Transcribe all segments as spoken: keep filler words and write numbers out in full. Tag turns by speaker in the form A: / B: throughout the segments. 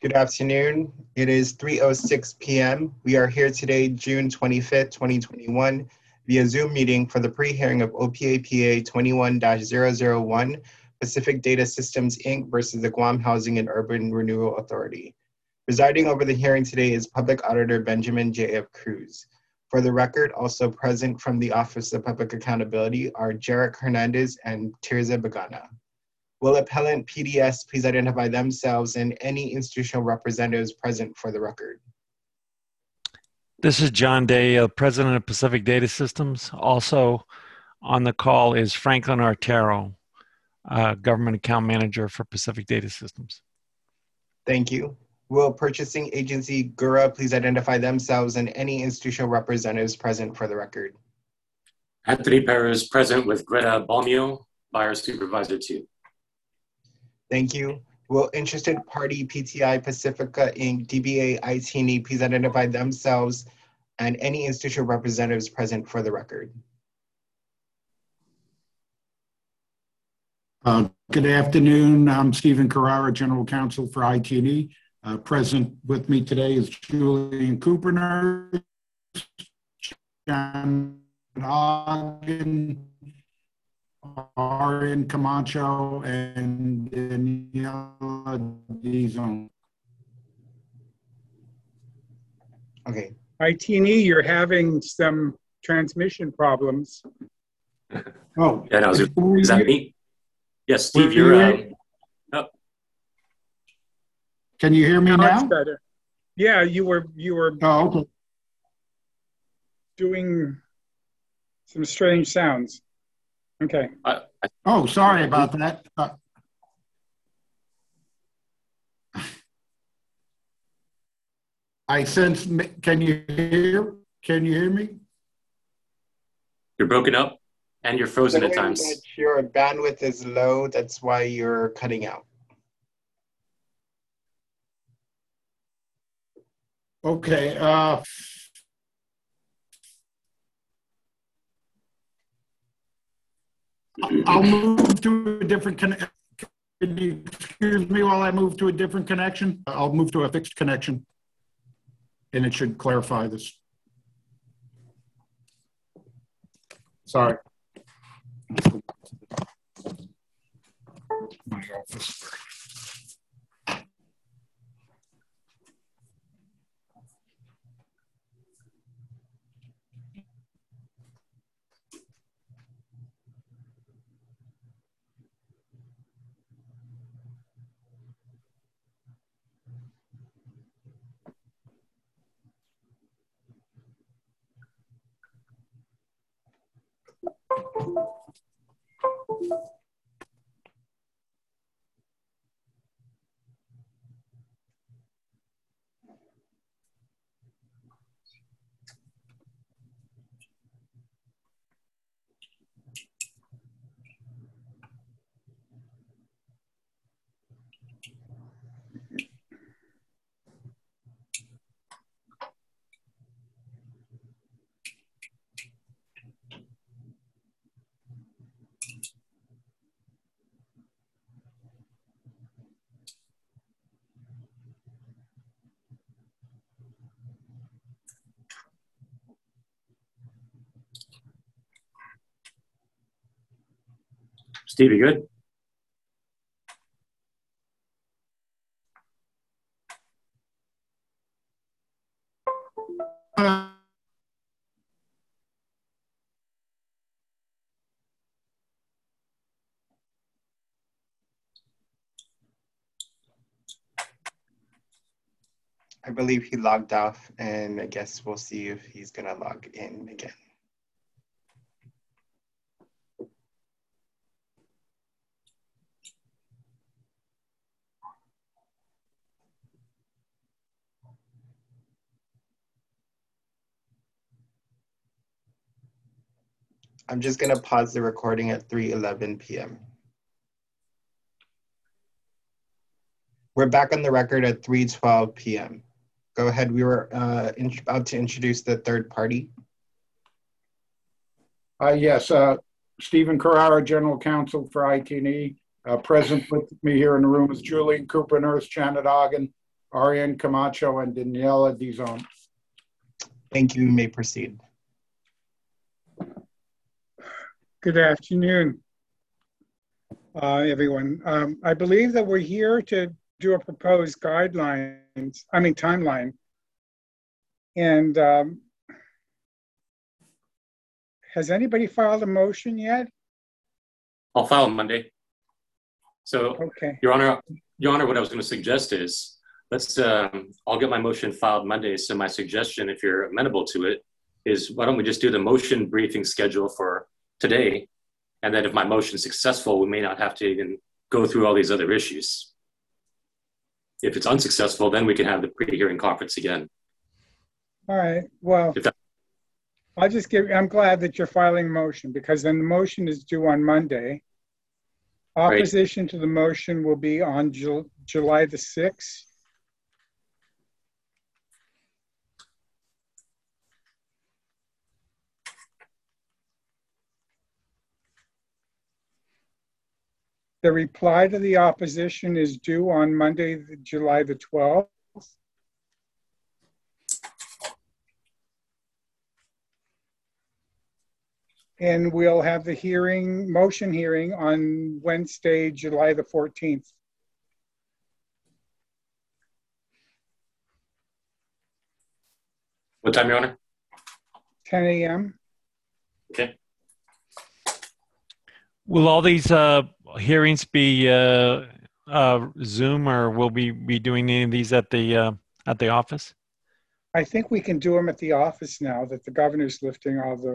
A: Good afternoon. It is three oh six p m We are here today, June twenty-fifth, twenty twenty-one, via Zoom meeting for the pre-hearing of O P A P A twenty-one dash zero zero one, Pacific Data Systems, Incorporated versus the Guam Housing and Urban Renewal Authority. Presiding over the hearing today is Public Auditor Benjamin J F Cruz. For the record, also present from the Office of Public Accountability are Jarek Hernandez and Tirza Bagana. Will appellant P D S please identify themselves and any institutional representatives present for the record?
B: This is John Day, uh, President of Pacific Data Systems. Also on the call is Franklin Artero, uh, Government Account Manager for Pacific Data Systems.
A: Thank you. Will purchasing agency G U R A please identify themselves and any institutional representatives present for the record?
C: Anthony Perez, present with Greta Balmio, Buyer Supervisor two.
A: Thank you. Will interested party P T I Pacifica Incorporated, D B A I T N E please identify themselves and any institutional representatives present for the record?
D: Uh, good afternoon. I'm Stephen Carrara, General Counsel for I T N E. Uh, present with me today is Julian Cooper, John Ogden, Arian Camacho, and Daniela Dizon.
A: Okay.
E: I T N E, you're having some transmission problems.
D: Oh,
C: yeah, no, is, is that me? Yes, Steve, you're. Um, oh.
D: Can you hear me
E: now?
D: now?
E: Better. Yeah, you were you were
D: oh, okay.
E: doing some strange sounds. Okay.
C: I, I,
D: oh, sorry about that. Uh, I sense. Can you hear? Can you hear me?
C: You're broken up, and you're frozen at times.
A: Your bandwidth is low. That's why you're cutting out.
D: Okay. Uh, I'll move to a different connection. Can you excuse me while I move to a different connection? I'll move to a fixed connection, and it should clarify this. Sorry. My office.
C: Steve, you good?
D: Uh,
A: I believe he logged off, and I guess we'll see if he's gonna log in again. I'm just gonna pause the recording at three eleven p m We're back on the record at three twelve p m Go ahead, we were uh, in, about to introduce the third party.
D: Uh, yes, uh, Stephen Carrara, General Counsel for I T N E. Uh, present with me here in the room is Julian Cooper, Nurse Janet Ogden,
E: Ariane Camacho and Daniela Dizon.
A: Thank you. You may proceed.
E: Good afternoon, uh, everyone. Um, I believe that we're here to do a proposed guidelines, I mean timeline. And um, has anybody filed a motion yet?
C: I'll file Monday. So,
E: Okay.
C: Your Honor, Your Honor, what I was going to suggest is, let's, um, I'll get my motion filed Monday. So my suggestion, if you're amenable to it, is why don't we just do the motion briefing schedule for today? And then if my motion is successful, we may not have to even go through all these other issues. If it's unsuccessful, then we can have the pre-hearing conference again.
E: All right, well,
C: If that,
E: I'll just give, I'm glad that you're filing a motion because then the motion is due on Monday. Opposition to the motion will be on Ju- July the sixth. The reply to the opposition is due on Monday, the- July the twelfth. And we'll have the hearing, motion hearing on Wednesday, July the fourteenth.
C: what time, Your Honor?
E: ten a m
C: Okay.
B: Will all these uh, hearings be uh, uh, Zoom, or will we be doing any of these at the uh, at the office?
E: I think we can do them at the office now that the governor's lifting all the.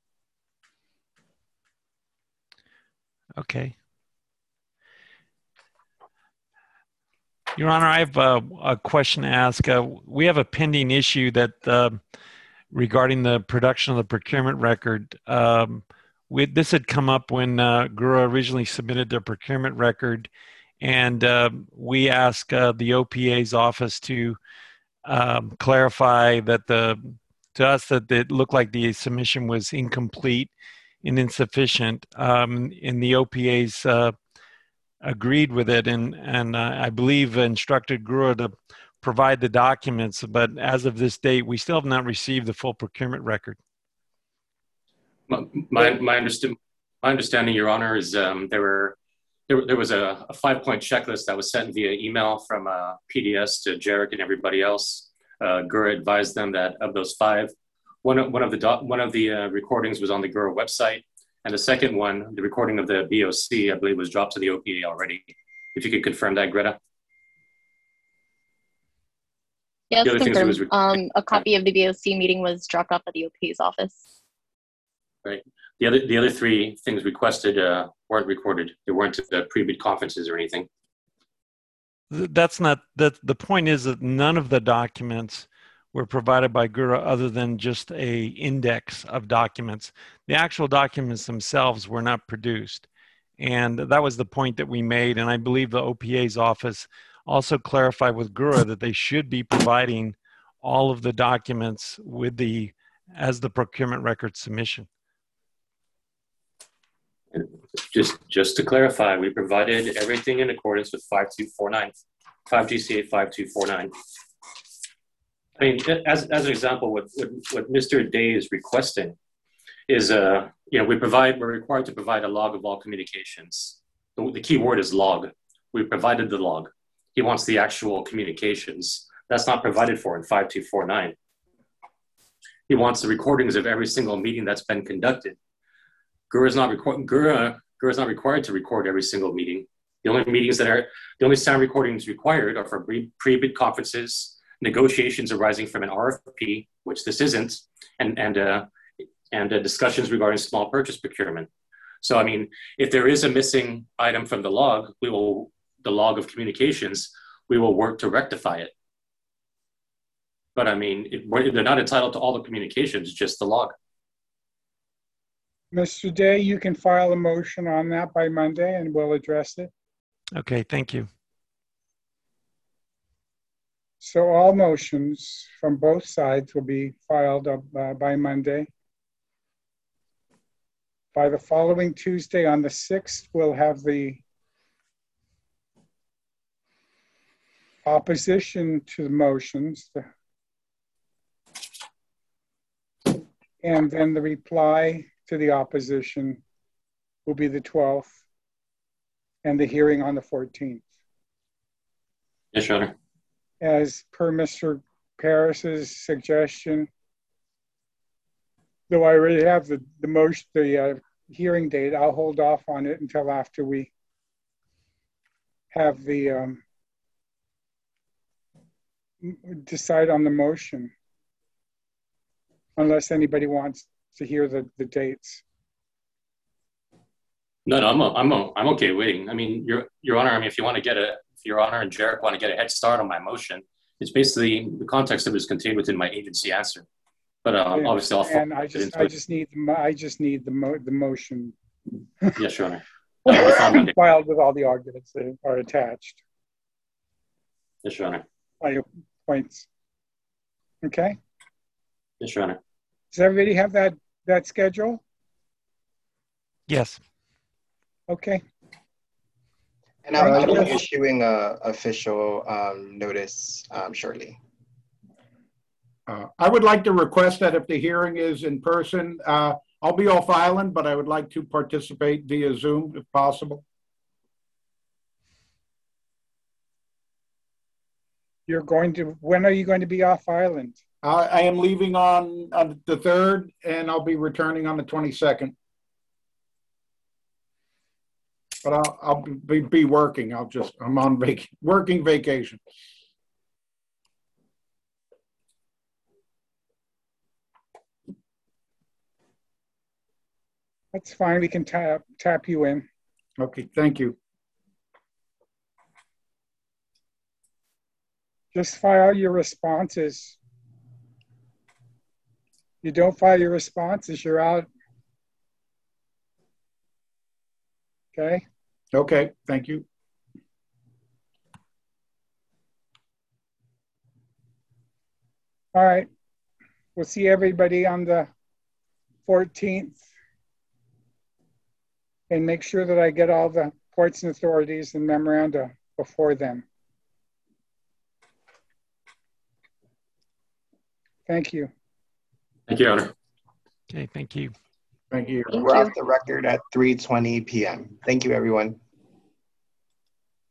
B: Okay. Your Honor, I have a, a question to ask. Uh, we have a pending issue that uh, regarding the production of the procurement record. Um, we, this had come up when uh, G R U originally submitted their procurement record, and uh, we asked uh, the O P A's office to um, clarify that the to us that it looked like the submission was incomplete and insufficient. Um, and the O P A's uh, agreed with it, and and uh, I believe instructed G R U to provide the documents. But as of this date, we still have not received the full procurement record.
C: My, my, my, understand, my understanding, Your Honor, is um, there were there, there was a, a five-point checklist that was sent via email from uh, P D S to Jarek and everybody else. Uh, G R U advised them that of those five, one of, one of the do, one of the uh, recordings was on the G R U website, and the second one, the recording of the B O C, I believe, was dropped to the O P A already. If you could confirm that, Greta.
F: Yes, confirm.
C: Was
F: um, a copy of the B O C meeting was dropped off at the O P A's office.
C: Right. The other the other three things requested uh, weren't recorded. They weren't uh, pre-bid conferences or anything.
B: That's not that. The point is that none of the documents were provided by G R U other than just a index of documents. The actual documents themselves were not produced. And that was the point that we made. And I believe the O P A's office also clarified with G R U that they should be providing all of the documents with the as the procurement record submission.
C: Just, just to clarify, we provided everything in accordance with five two four nine, five G C A five two four nine. I mean, as, as an example, what, what, what Mister Day is requesting is, uh, you know, we provide, we're required to provide a log of all communications. The, the key word is log. We provided the log. He wants the actual communications. That's not provided for in five two four nine. He wants the recordings of every single meeting that's been conducted. G R U is not record, G R U, G R U is not required to record every single meeting. The only meetings that are, the only sound recordings required are for pre-bid conferences, negotiations arising from an R F P, which this isn't, and and uh, and uh, discussions regarding small purchase procurement. So, I mean, if there is a missing item from the log, we will, the log of communications, we will work to rectify it. But I mean, it, they're not entitled to all the communications, just the log.
E: Mister Day, you can file a motion on that by Monday and we'll address it.
B: Okay, thank you.
E: So all motions from both sides will be filed up uh, by Monday. By the following Tuesday on the sixth, we'll have the opposition to the motions, and then the reply to the opposition will be the twelfth, and the hearing on the fourteenth.
C: Yes, Your Honor.
E: As per Mister Paris's suggestion, though I already have the, the motion, the uh, hearing date, I'll hold off on it until after we have the, um, decide on the motion, unless anybody wants to hear the, the dates.
C: No, no, I'm a, I'm a, I'm okay waiting. I mean, Your Your Honor. I mean, if you want to get a, if Your Honor and Jarek want to get a head start on my motion, it's basically the context of it is contained within my agency answer. But um, obviously, I'll.
E: And I just, I just need, the, I just need the mo the motion.
C: Yes, Your Honor. That'll be fine Monday.
E: Filed with all the arguments that are attached.
C: Yes, Your Honor.
E: All your points. Okay.
C: Yes, Your Honor.
E: Does everybody have that that schedule?
B: Yes.
E: Okay.
A: And I'll, I'll
E: Uh,
A: be issuing a official um, notice um, shortly.
D: Uh, I would like to request that if the hearing is in person, uh, I'll be off island, but I would like to participate via Zoom if possible.
E: You're going to, when are you going to be off island?
D: I, I am leaving on, on the third, and I'll be returning on the twenty-second. But I'll, I'll be, be working. I'll just, I'm on vac working vacation.
E: That's fine. We can tap tap you in.
D: Okay, thank you.
E: Just file your responses. You don't file your responses, you're out. Okay.
D: Okay, thank you.
E: All right. We'll see everybody on the fourteenth. And make sure that I get all the ports and authorities and memoranda before then. Thank you.
C: Thank you, Your Honor.
B: Okay, thank you.
D: Thank you.
F: Thank
A: We're
F: you.
A: off the record at three twenty p m Thank you, everyone.